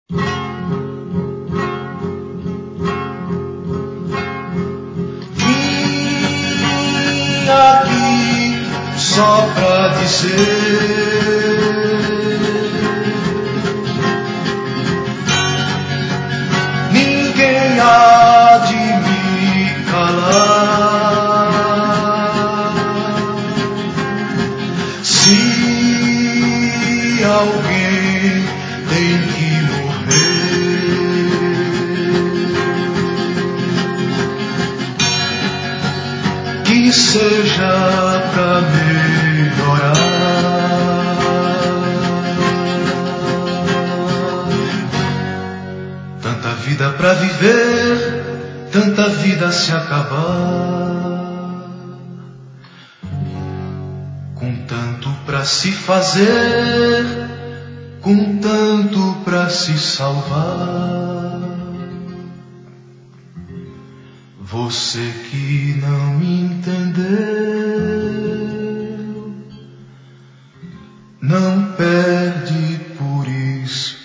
Vim aqui só pra dizer: ninguém há de me calar. Se alguém tem que morrer, que seja pra melhorar. Tanta vida pra viver, tanta vida a se acabar, com tanto pra se fazer, com tanto pra se salvar. Você que não me entendeu, não perde por isso